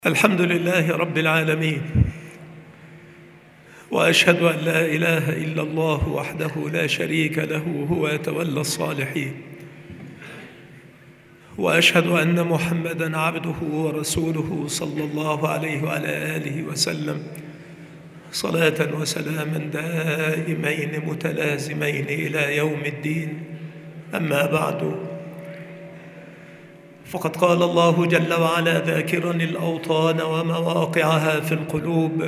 الحمد لله رب العالمين، وأشهد أن لا إله إلا الله وحده لا شريك له هو يتولى الصالحين، وأشهد أن محمدًا عبده ورسوله صلى الله عليه وعلى آله وسلم صلاة وسلاما دائمين متلازمين إلى يوم الدين. أما بعد، فقد قال الله جل وعلا ذاكرا الأوطان ومواقعها في القلوب: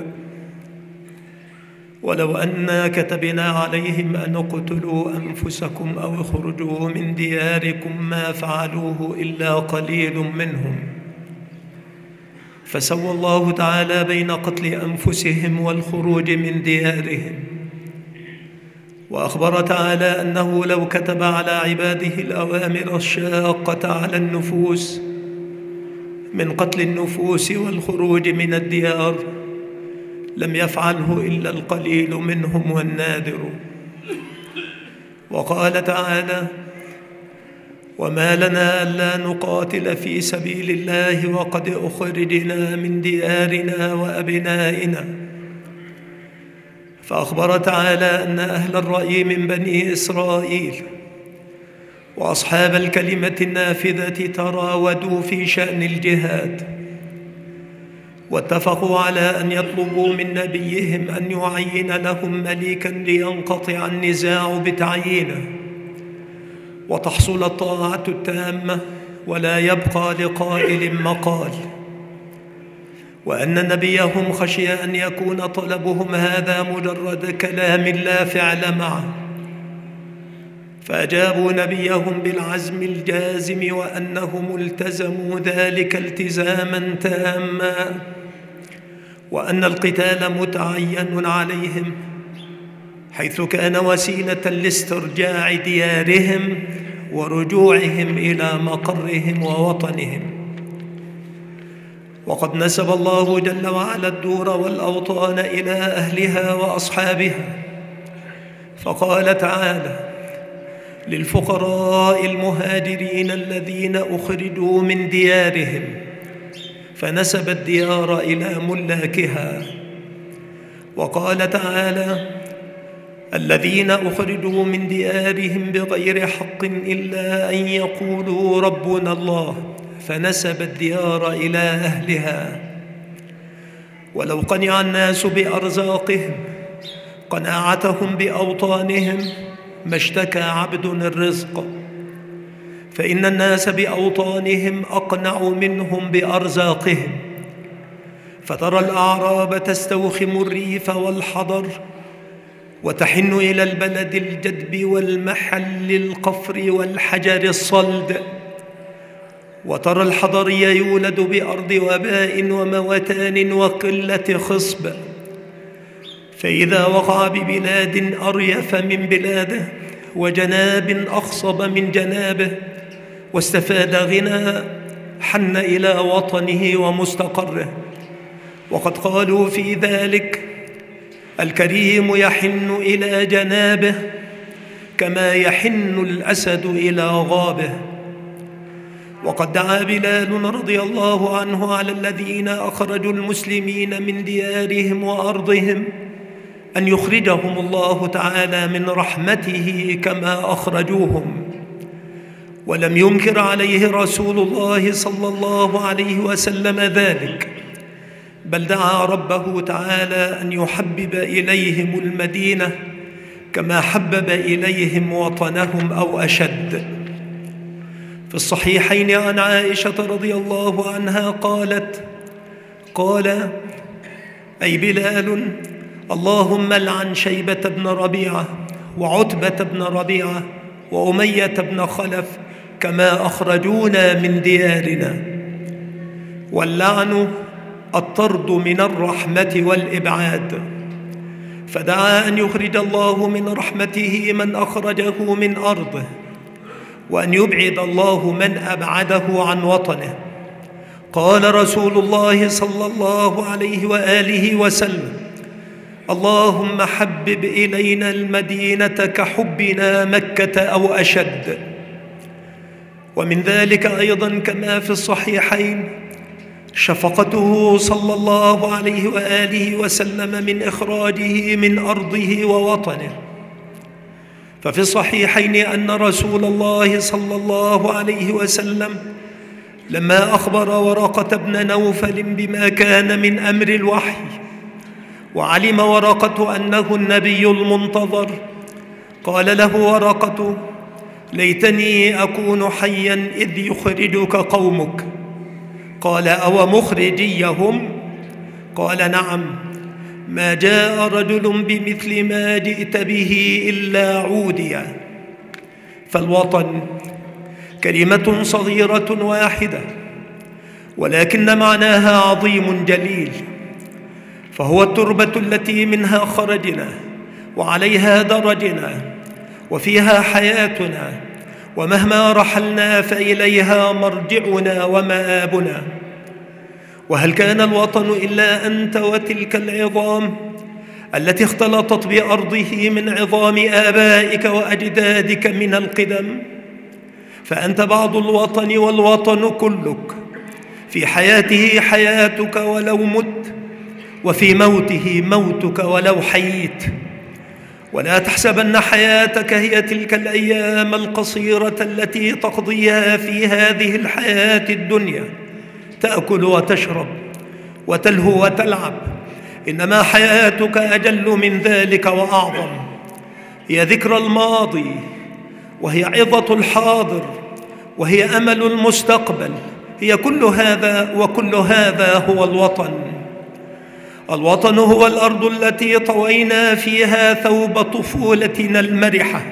ولو أنا كتبنا عليهم أن اقتلوا أنفسكم أو اخرجوا من دياركم ما فعلوه إلا قليل منهم. فسوى الله تعالى بين قتل أنفسهم والخروج من ديارهم، وأخبر تعالى أنه لو كتب على عباده الأوامر الشاقة على النفوس من قتل النفوس والخروج من الديار لم يفعله إلا القليل منهم والنادر. وقال تعالى: وما لنا ألا نقاتل في سبيل الله وقد أخرجنا من ديارنا وأبنائنا. فأخبر تعالى أن أهل الرأي من بني إسرائيل وأصحاب الكلمة النافذة تراودوا في شأن الجهاد، واتفقوا على أن يطلبوا من نبيهم أن يعين لهم ملكاً لينقطع النزاع بتعيينه وتحصل الطاعة التامة ولا يبقى لقائل مقال، وأن نبيهم خشي أن يكون طلبهم هذا مجرد كلام لا فعل معه، فأجابوا نبيهم بالعزم الجازم وأنهم التزموا ذلك التزاما تاما، وأن القتال متعين عليهم حيث كان وسيلة لاسترجاع ديارهم ورجوعهم إلى مقرهم ووطنهم. وقد نسب الله جل وعلا الدور والأوطان إلى أهلها وأصحابها، فقال تعالى: للفقراء المهاجرين الذين أخرجوا من ديارهم، فنسب الديار إلى ملاكها. وقال تعالى: الذين أخرجوا من ديارهم بغير حق إلا أن يقولوا ربنا الله، فنسب الديار إلى أهلها. ولو قنع الناس بأرزاقهم قناعتهم بأوطانهم ما اشتكى عبد الرزق، فإن الناس بأوطانهم أقنع منهم بأرزاقهم. فترى الأعراب تستوخم الريف والحضر وتحن إلى البلد الجدب والمحل القفر والحجر الصلد، وترى الحضري يولد بأرض وباء وموتان وقلة خصب، فإذا وقع ببلاد أريف من بلاده وجناب أخصب من جنابه واستفاد غنى حن إلى وطنه ومستقره. وقد قالوا في ذلك: الكريم يحن إلى جنابه كما يحن الأسد إلى غابه. وقد دعا بلال رضي الله عنه على الذين أخرجوا المسلمين من ديارهم وأرضهم أن يخرجهم الله تعالى من رحمته كما أخرجوهم، ولم ينكر عليه رسول الله صلى الله عليه وسلم ذلك، بل دعا ربه تعالى أن يحبب إليهم المدينة كما حبب إليهم وطنهم أو أشد. في الصحيحين عن عائشة رضي الله عنها قال: أي بلال، اللهم لعن شيبة بن ربيعة وعتبة بن ربيعة وأمية بن خلف كما أخرجونا من ديارنا. واللعن الطرد من الرحمة والإبعاد، فدعا أن يخرج الله من رحمته من أخرجه من أرضه، وأن يبعد الله من أبعده عن وطنه. قال رسول الله صلى الله عليه وآله وسلم: اللهم حبب إلينا المدينة كحبنا مكة أو أشد. ومن ذلك أيضا كما في الصحيحين شفقته صلى الله عليه وآله وسلم من إخراجه من أرضه ووطنه. ففي الصحيحين أن رسول الله صلى الله عليه وسلم لما أخبر ورقة بن نوفل بما كان من أمر الوحي، وعلم ورقة أنه النبي المنتظر، قال له ورقة: ليتني أكون حيا إذ يخرجك قومك. قال: أو مخرجيهم؟ قال: نعم، ما جاء رجل بمثل ما جئت به إلا عوديا. فالوطن كلمة صغيرة واحدة، ولكن معناها عظيم جليل، فهو التربة التي منها خرجنا وعليها درجنا وفيها حياتنا، ومهما رحلنا فإليها مرجعنا ومآبنا. وهل كان الوطن إلا أنت وتلك العظام التي اختلطت بأرضه من عظام آبائك وأجدادك من القدم؟ فأنت بعض الوطن والوطن كلك، في حياته حياتك ولو مت، وفي موته موتك ولو حييت. ولا تحسبن حياتك هي تلك الأيام القصيرة التي تقضيها في هذه الحياة الدنيا، تأكل وتشرب وتلهو وتلعب، إنما حياتك أجل من ذلك وأعظم. هي ذكرى الماضي، وهي عظة الحاضر، وهي أمل المستقبل، هي كل هذا، وكل هذا هو الوطن. الوطن هو الأرض التي طوينا فيها ثوب طفولتنا المرحة،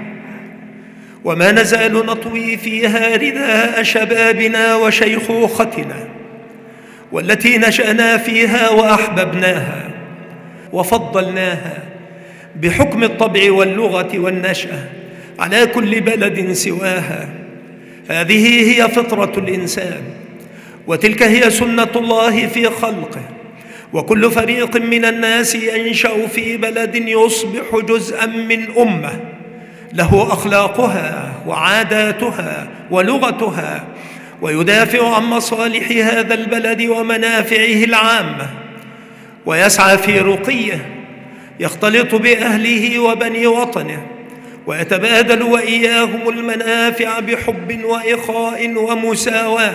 وما نزال نطوي فيها رداء شبابنا وشيخوختنا، والتي نشأنا فيها وأحببناها وفضلناها بحكم الطبع واللغة والنشأة على كل بلد سواها. هذه هي فطرة الإنسان، وتلك هي سنة الله في خلقه. وكل فريق من الناس ينشأ في بلد يصبح جزءا من أمة، له أخلاقها وعاداتها ولغتها، ويدافع عن مصالح هذا البلد ومنافعه العامة، ويسعى في رقيه، يختلط بأهله وبني وطنه، ويتبادل وإياهم المنافع بحب وإخاء ومساواة.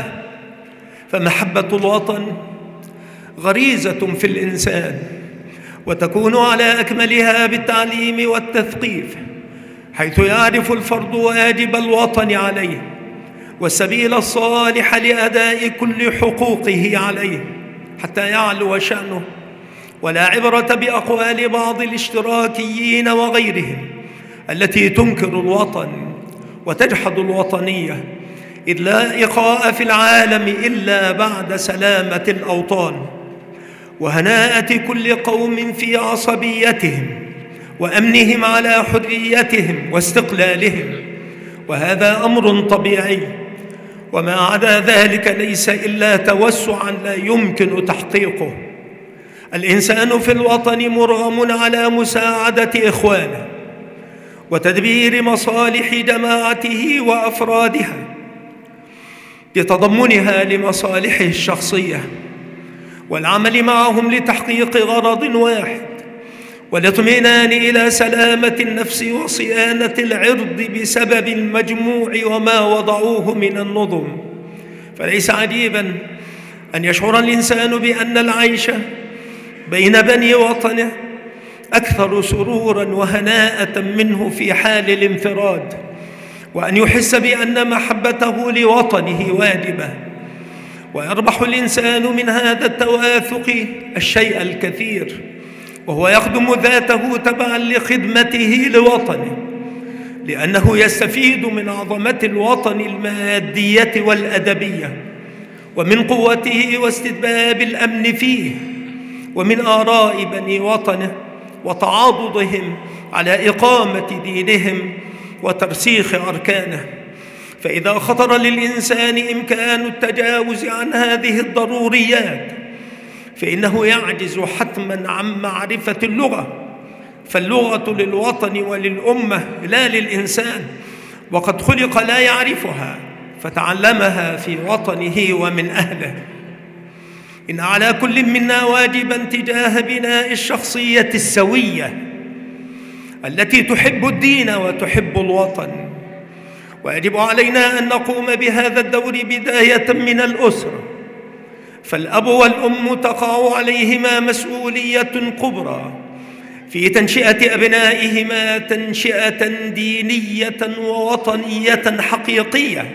فمحبة الوطن غريزة في الإنسان، وتكون على أكملها بالتعليم والتثقيف، حيث يعرف الفرد واجب الوطن عليه والسبيل الصالح لأداء كل حقوقه عليه حتى يعلو شأنه. ولا عبرة بأقوال بعض الاشتراكيين وغيرهم التي تنكر الوطن وتجحد الوطنية، إذ لا إخاء في العالم إلا بعد سلامة الأوطان وهناءة كل قوم في عصبيتهم وأمنهم على حريتهم واستقلالهم، وهذا أمر طبيعي، وما عدا ذلك ليس إلا توسعا لا يمكن تحقيقه. الإنسان في الوطن مرغم على مساعدة إخوانه وتدبير مصالح جماعته وأفرادها بتضمنها لمصالحه الشخصية، والعمل معهم لتحقيق غرض واحد، والاطمئنان إلى سلامة النفس وصيانة العرض بسبب المجموع وما وضعوه من النظم. فليس عجيبا أن يشعر الإنسان بأن العيش بين بني وطنه أكثر سرورا وهناءة منه في حال الانفراد، وأن يحس بأن محبته لوطنه واجبة. ويربح الإنسان من هذا التواثق الشيء الكثير، وهو يخدم ذاته تبعا لخدمته لوطنه، لأنه يستفيد من عظمة الوطن المادية والأدبية، ومن قوته واستتباب الأمن فيه، ومن آراء بني وطنه وتعاضدهم على إقامة دينهم وترسيخ أركانه. فإذا خطر للإنسان إمكان التجاوز عن هذه الضروريات فإنه يعجز حتماً عن معرفة اللغة، فاللغة للوطن وللأمة لا للإنسان، وقد خلق لا يعرفها فتعلمها في وطنه ومن أهله. إن على كل منا واجبا تجاه بناء الشخصية السوية التي تحب الدين وتحب الوطن، ويجب علينا أن نقوم بهذا الدور بداية من الأسرة، فالأب والأم تقع عليهما مسؤولية كبرى في تنشئة أبنائهما تنشئة دينية ووطنية حقيقية،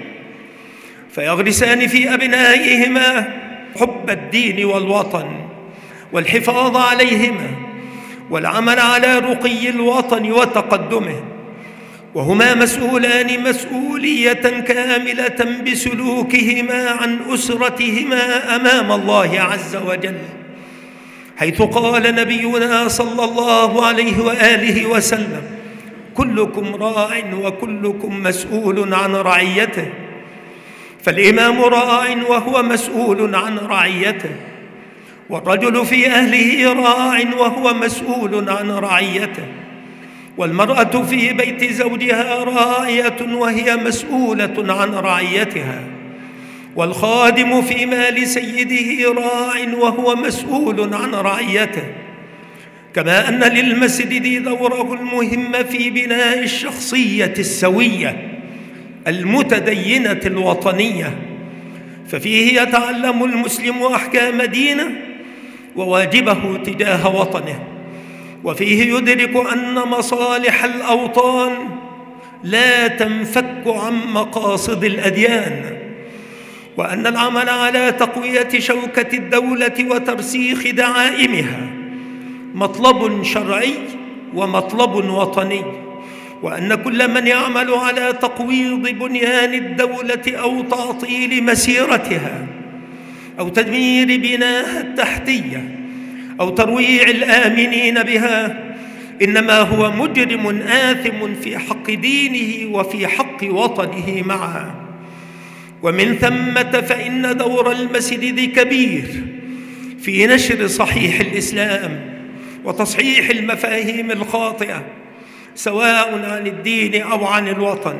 فيغرسان في أبنائهما حب الدين والوطن والحفاظ عليهما والعمل على رقي الوطن وتقدمه، وهما مسؤولان مسؤولية كاملة بسلوكهما عن أسرتهما أمام الله عز وجل، حيث قال نبينا صلى الله عليه وآله وسلم: كلكم راع وكلكم مسؤول عن رعيته. فالإمام راع وهو مسؤول عن رعيته، والرجل في أهله راع وهو مسؤول عن رعيته، والمرأة في بيت زوجها راعية وهي مسؤولة عن رعيتها، والخادم في مال سيده راع وهو مسؤول عن رعيته، كما أن للمسجد دوره المهم في بناء الشخصية السوية المتدينة الوطنية، ففيه يتعلم المسلم أحكام دينه وواجبه تجاه وطنه، وفيه يدرك أن مصالح الأوطان لا تنفك عن مقاصد الأديان، وأن العمل على تقوية شوكة الدولة وترسيخ دعائمها مطلب شرعي ومطلب وطني، وأن كل من يعمل على تقويض بنيان الدولة أو تعطيل مسيرتها أو تدمير بناها التحتية أو ترويع الآمنين بها إنما هو مجرم آثم في حق دينه وفي حق وطنه معا. ومن ثمة فإن دور المسجد كبير في نشر صحيح الإسلام وتصحيح المفاهيم الخاطئة سواء عن الدين أو عن الوطن،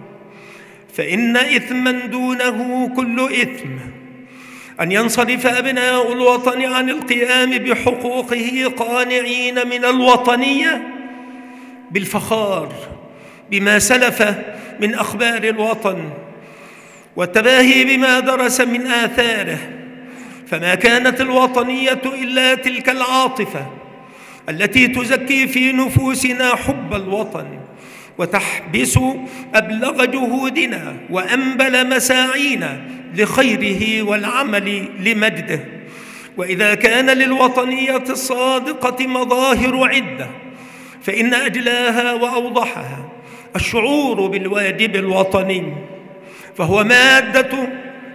فإن إثما دونه كل إثم أن ينصرف أبناء الوطن عن القيام بحقوقه قانعين من الوطنية بالفخار بما سلف من أخبار الوطن والتباهي بما درس من آثاره، فما كانت الوطنية إلا تلك العاطفة التي تزكي في نفوسنا حب الوطن وتحبس أبلغ جهودنا وأنبل مساعينا لخيره والعمل لمجده. وإذا كان للوطنية الصادقة مظاهر عدة فإن أجلاها وأوضحها الشعور بالواجب الوطني، فهو مادة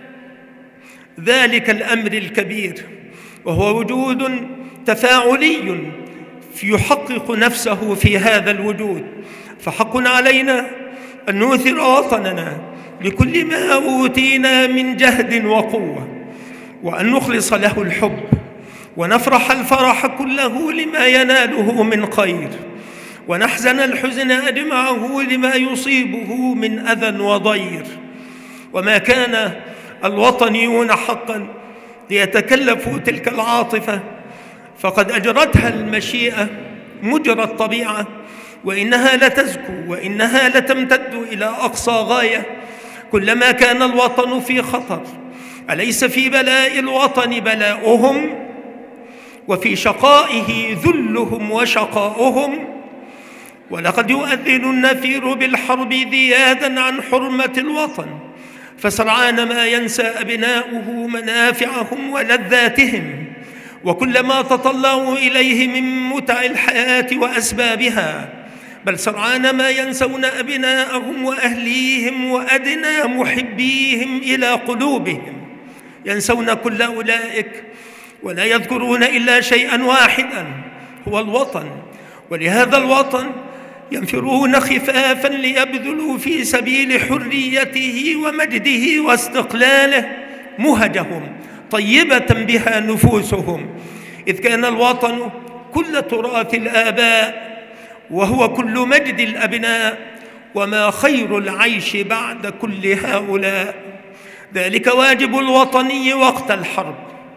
ذلك الأمر الكبير، وهو وجود تفاعلي يحقق نفسه في هذا الوجود، فحق علينا أن نؤثر وطننا لكل ما أوتينا من جهد وقوة، وأن نخلص له الحب ونفرح الفرح كله لما يناله من خير، ونحزن الحزن أجمعه لما يصيبه من أذى وضير. وما كان الوطنيون حقا ليتكلفوا تلك العاطفة فقد أجرتها المشيئة مجرى الطبيعة، وإنها لتزكو وإنها لتمتد إلى أقصى غاية كلما كان الوطن في خطر. أليس في بلاء الوطن بلاؤهم وفي شقائه ذلهم وشقاؤهم؟ ولقد يؤذن النفير بالحرب ذيادا عن حرمة الوطن، فسرعان ما ينسى أبناؤه منافعهم ولذاتهم وكل ما تطلعوا إليه من متع الحياة وأسبابها، بل سرعان ما ينسون أبناءهم وأهليهم وأدنى محبيهم إلى قلوبهم، ينسون كل أولئك ولا يذكرون إلا شيئا واحدا هو الوطن. ولهذا الوطن ينفرون خفافا ليبذلوا في سبيل حريته ومجده واستقلاله مهجهم طيبة بها نفوسهم، إذ كان الوطن كل تراث الآباء وهو كل مجد الأبناء، وما خير العيش بعد كل هؤلاء. ذلك واجب الوطني وقت الحرب،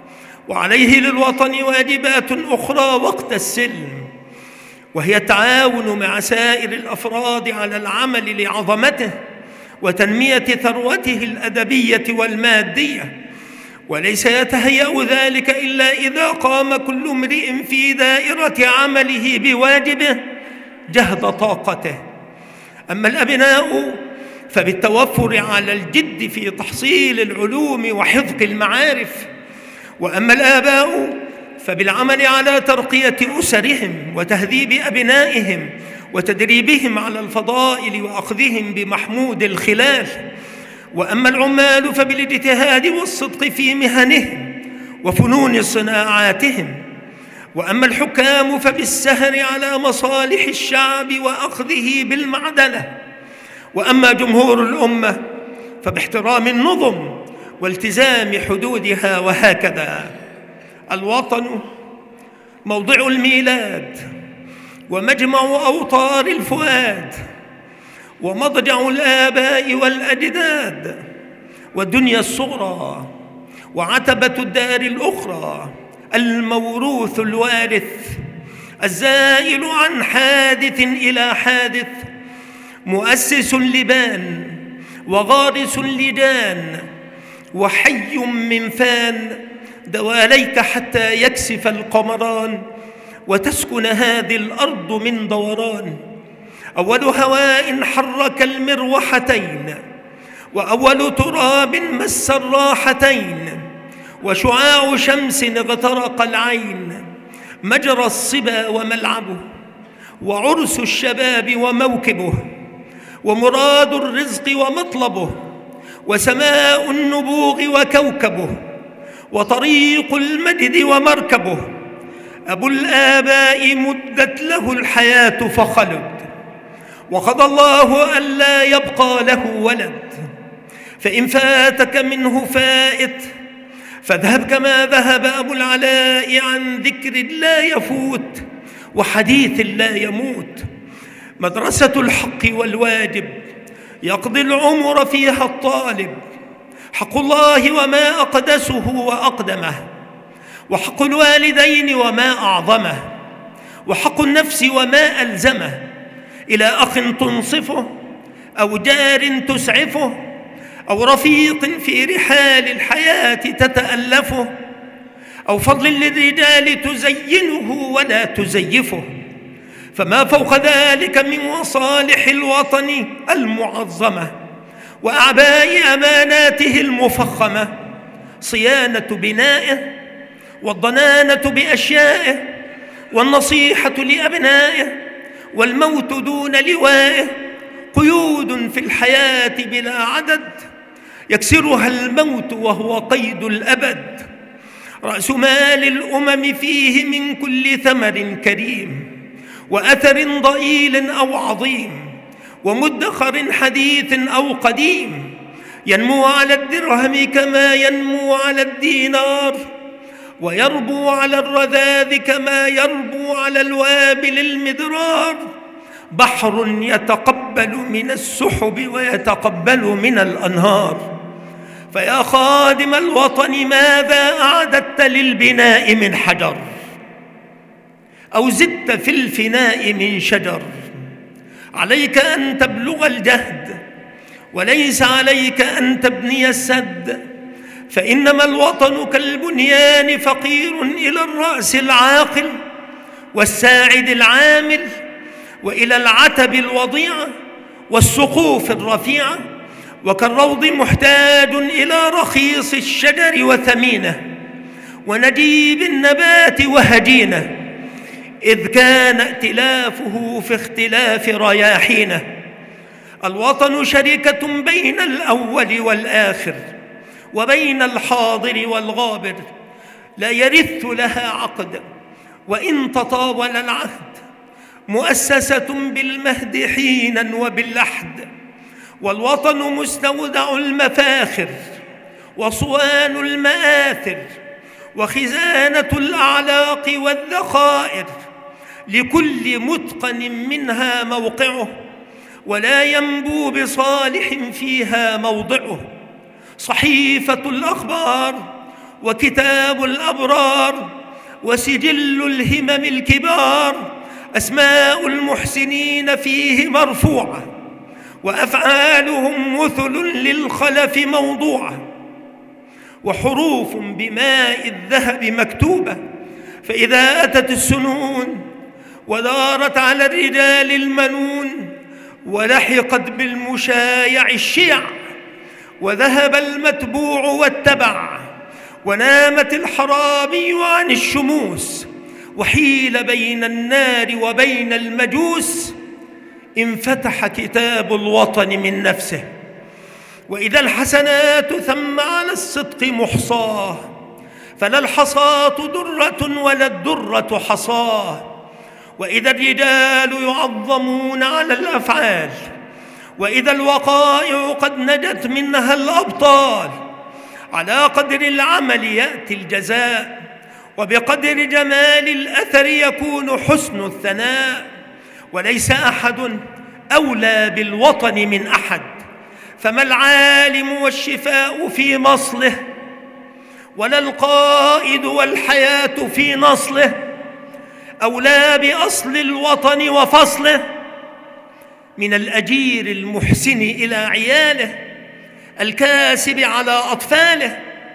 وعليه للوطن واجبات أخرى وقت السلم، وهي التعاون مع سائر الأفراد على العمل لعظمته وتنمية ثروته الأدبية والمادية، وليس يتهيأ ذلك إلا إذا قام كل امرئ في دائرة عمله بواجبه جهد طاقته. أما الأبناء فبالتوفر على الجد في تحصيل العلوم وحفظ المعارف، وأما الآباء فبالعمل على ترقية أسرهم وتهذيب أبنائهم وتدريبهم على الفضائل وأخذهم بمحمود الخلال، وأما العمال فبالاجتهاد والصدق في مهنهم وفنون صناعاتهم، وأما الحكام فبالسهر على مصالح الشعب وأخذه بالمعدلة، وأما جمهور الأمة فباحترام النظم والتزام حدودها. وهكذا الوطن موضع الميلاد ومجمع أوطار الفؤاد ومضجع الآباء والأجداد والدنيا الصغرى وعتبة الدار الأخرى، الموروث الوارث الزائل عن حادث إلى حادث، مؤسس لبان وغارس لجان وحي من فان، دواليك حتى يكسف القمران وتسكن هذه الأرض من دوران. أول هواء حرك المروحتين، وأول تراب مس الراحتين، وشعاع شمس اغترق العين، مجرى الصبا وملعبه، وعرس الشباب وموكبه، ومراد الرزق ومطلبه، وسماء النبوغ وكوكبه، وطريق المجد ومركبه. أبو الآباء مدت له الحياة فخلد، وقضى الله ألا يبقى له ولد، فإن فاتك منه فائت فاذهب كما ذهب أبو العلاء عن ذكر لا يفوت وحديث لا يموت. مدرسة الحق والواجب يقضي العمر فيها الطالب، حق الله وما أقدسه وأقدمه، وحق الوالدين وما أعظمه، وحق النفس وما ألزمه، إلى أخ تنصفه أو جار تسعفه أو رفيق في رحال الحياة تتألفه، أو فضل للرجال تزينه ولا تزيفه، فما فوق ذلك من مصالح الوطن المعظمة وأعباء أماناته المفخمة صيانة بنائه، والضنانة بأشيائه، والنصيحة لأبنائه، والموت دون لوائه، قيود في الحياة بلا عدد يكسرها الموت وهو قيد الأبد. رأس مال الأمم فيه من كل ثمر كريم وأثر ضئيل أو عظيم ومدخر حديث أو قديم، ينمو على الدرهم كما ينمو على الدينار، ويربو على الرذاذ كما يربو على الوابل المدرار. بحر يتقبل من السحب ويتقبل من الأنهار. فيا خادم الوطن ماذا أعددت للبناء من حجر، أو زدت في الفناء من شجر؟ عليك أن تبلغ الجهد، وليس عليك أن تبني السد، فإنما الوطن كالبنيان فقير إلى الرأس العاقل والساعد العامل، وإلى العتب الوضيعة والسقوف الرفيعة، وكالروض محتاج إلى رخيص الشجر وثمينه، ونجيب النبات وهجينه، إذ كان ائتلافه في اختلاف رياحينه. الوطن شركة بين الأول والآخر، وبين الحاضر والغابر، لا يرث لها عقد وإن تطاول العهد، مؤسسة بالمهد حينا وباللحد. والوطن مستودع المفاخر وصوان المآثر وخزانة الأعلاق والذخائر، لكل متقن منها موقعه، ولا ينبو بصالح فيها موضعه. صحيفة الأخبار وكتاب الأبرار وسجل الهمم الكبار، أسماء المحسنين فيه مرفوعة، وأفعالهم مثل للخلف موضوعة، وحروف بماء الذهب مكتوبة، فإذا أتت السنون ودارت على الرجال المنون، ولحقت بالمشايع الشيع، وذهب المتبوع واتبع، ونامت الحرامي عن الشموس، وحيل بين النار وبين المجوس، انفتح كتاب الوطن من نفسه. وإذا الحسنات ثم على الصدق محصاه، فلا الحصاة درة ولا الدرة حصاه. وإذا الرجال يعظمون على الأفعال، وإذا الوقائع قد نجت منها الأبطال، على قدر العمل يأتي الجزاء، وبقدر جمال الأثر يكون حسن الثناء. وليس أحد أولى بالوطن من أحد، فما العالم والشفاء في مصله، ولا القائد والحياة في نصله، أولى بأصل الوطن وفصله، من الأجير المحسن إلى عياله، الكاسب على أطفاله،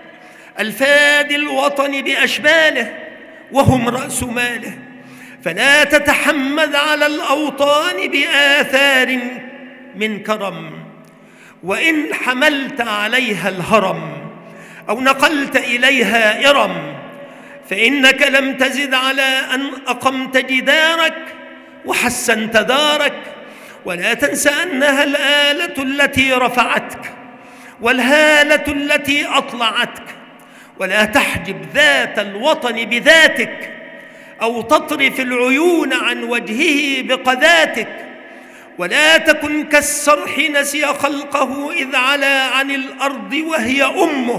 الفادي الوطن بأشباله، وهم رأس ماله. فلا تتحمد على الأوطان بآثار من كرم، وإن حملت عليها الهرم أو نقلت إليها إرم، فإنك لم تزد على أن أقمت جدارك وحسنت دارك. ولا تنس أنها الآلة التي رفعتك والهالة التي أطلعتك، ولا تحجب ذات الوطن بذاتك، أو تطرف العيون عن وجهه بقذاتك. ولا تكن كالسرح نسي خلقه إذ علا عن الأرض وهي أمه،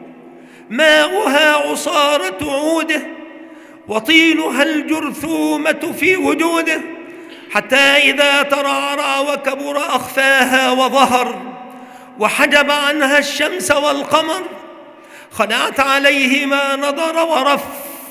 ماؤها عصارة عوده، وطينها الجرثومة في وجوده، حتى إذا ترعرع وكبر أخفاها وظهر، وحجب عنها الشمس والقمر، خلعت عليه ما نضر ورف،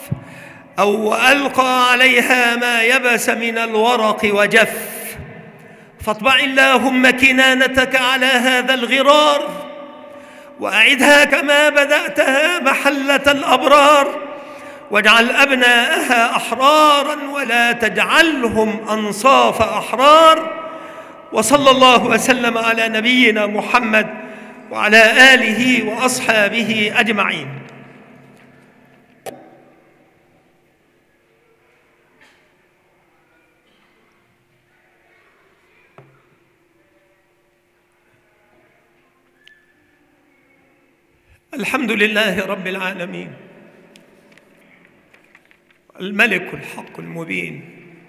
أو ألقى عليها ما يبس من الورق وجف. فاطبع اللهم كنانتك على هذا الغرار، وأعدها كما بدأتها محلة الأبرار، واجعل أبناءها أحرارا ولا تجعلهم أنصاف أحرار. وصلى الله وسلم على نبينا محمد وعلى آله وأصحابه أجمعين. الحمد لله رب العالمين، الملك الحق المبين،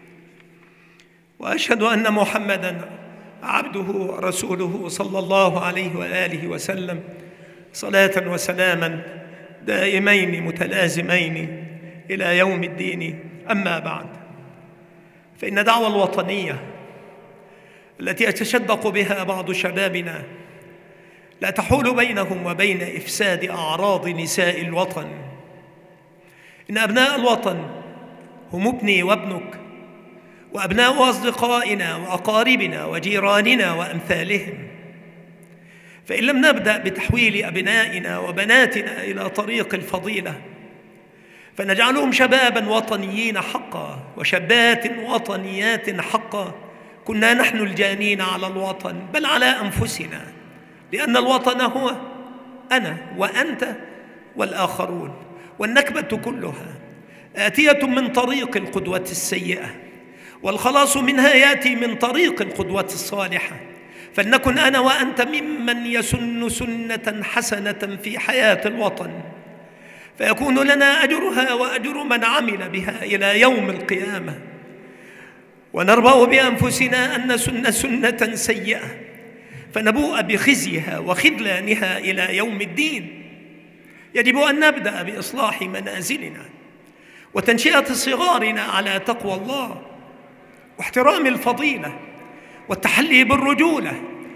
وأشهد أن محمدًا عبده ورسوله صلى الله عليه وآله وسلم، صلاة وسلاما دائمين متلازمين إلى يوم الدين. أما بعد، فإن دعوى الوطنية التي يتشدق بها بعض شبابنا لا تحول بينهم وبين إفساد أعراض نساء الوطن. إن أبناء الوطن هم ابني وابنك، وأبناء أصدقائنا وأقاربنا وجيراننا وأمثالهم. فإن لم نبدأ بتحويل أبنائنا وبناتنا إلى طريق الفضيلة، فنجعلهم شباباً وطنيين حقا وشابات وطنيات حقا، كنا نحن الجانين على الوطن بل على أنفسنا، لأن الوطن هو أنا وأنت والآخرون. والنكبة كلها آتية من طريق القدوة السيئة، والخلاص منها يأتي من طريق القدوة الصالحة. فلنكن أنا وأنت ممن يسن سنة حسنة في حياة الوطن، فيكون لنا أجرها وأجر من عمل بها إلى يوم القيامة، ونربأ بأنفسنا أن نسن سنة سيئة فنبوء بخزيها وخذلانها إلى يوم الدين. يجب أن نبدأ بإصلاح منازلنا وتنشئة صغارنا على تقوى الله واحترام الفضيلة والتحلي بالرجولة،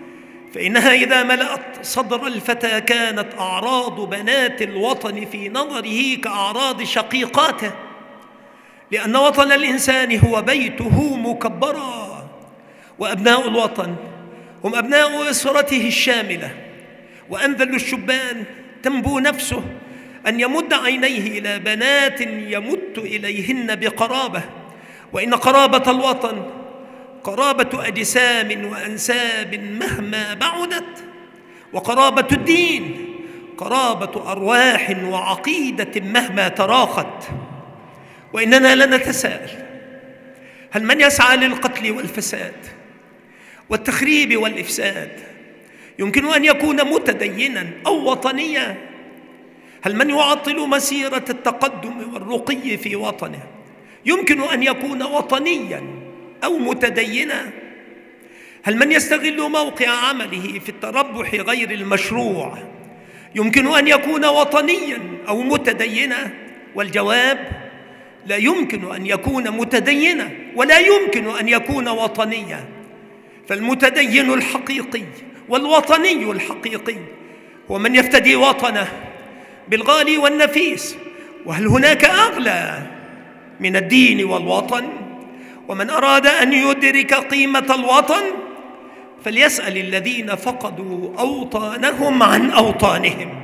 فإنها إذا ملأت صدر الفتى كانت أعراض بنات الوطن في نظره كأعراض شقيقاته، لأن وطن الإنسان هو بيته مكبرا، وأبناء الوطن هم أبناء أسرته الشاملة. وأنذل الشبان تنبو نفسه أن يمد عينيه إلى بنات يمت إليهن بقرابة، وإن قرابة الوطن قرابة أجسام وأنساب مهما بعدت، وقرابة الدين قرابة أرواح وعقيدة مهما تراخت. وإننا لنتساءل: هل من يسعى للقتل والفساد والتخريب والإفساد يمكن أن يكون متدينا أو وطنيا؟ هل من يعطل مسيرة التقدم والرقي في وطنه يمكن أن يكون وطنيا أو متدينا؟ هل من يستغل موقع عمله في التربح غير المشروع يمكن أن يكون وطنيا أو متدينا؟ والجواب: لا يمكن أن يكون متدينا ولا يمكن أن يكون وطنيا. فالمتدين الحقيقي والوطني الحقيقي هو من يفتدي وطنه بالغالي والنفيس. وهل هناك أغلى من الدين والوطن؟ ومن أراد أن يدرك قيمة الوطن فليسأل الذين فقدوا أوطانهم عن أوطانهم.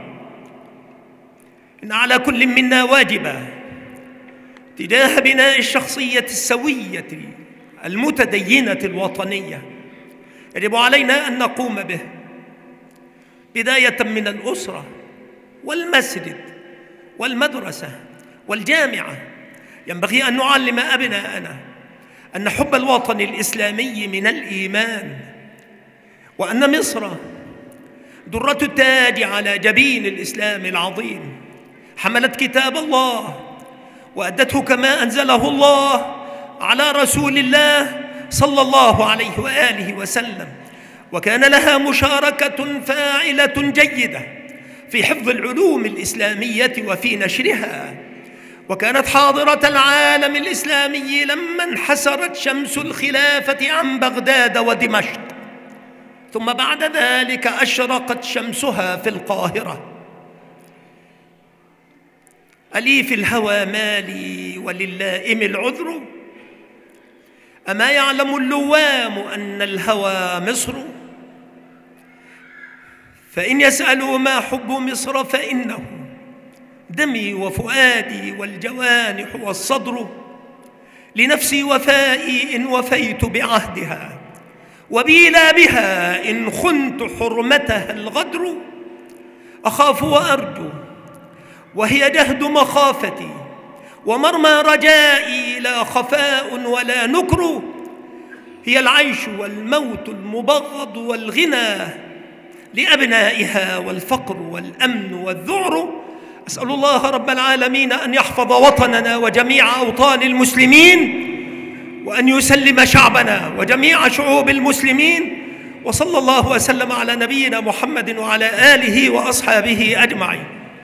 إن على كل منا واجبا تجاه بناء الشخصية السوية المتدينة الوطنية، يجب علينا أن نقوم به بداية من الأسرة والمسجد والمدرسة والجامعة. ينبغي أن نعلم أبناءنا أن حب الوطن الإسلامي من الإيمان، وأن مصر درة التاج على جبين الإسلام العظيم، حملت كتاب الله وأدته كما أنزله الله على رسول الله صلى الله عليه وآله وسلم، وكان لها مشاركة فاعلة جيدة في حفظ العلوم الإسلامية وفي نشرها، وكانت حاضرة العالم الإسلامي لما انحسرت شمس الخلافة عن بغداد ودمشق، ثم بعد ذلك أشرقت شمسها في القاهرة. ألي في الهوى مالي وللائم العذر، أما يعلم اللوام أن الهوى مصر؟ فإن يسألوا ما حب مصر فإنه دمي وفؤادي والجوانح والصدر، لنفسي وفائي إن وفيت بعهدها، وبي لا بها إن خنت حرمتها الغدر. أخاف وأرجو وهي جهد مخافتي، ومرمى رجائي لا خفاء ولا نكر. هي العيش والموت المبغض والغنى لأبنائها والفقر والأمن والذعر. أسأل الله رب العالمين أن يحفظ وطننا وجميع أوطان المسلمين، وأن يسلم شعبنا وجميع شعوب المسلمين، وصلى الله وسلم على نبينا محمد وعلى آله وأصحابه أجمعين.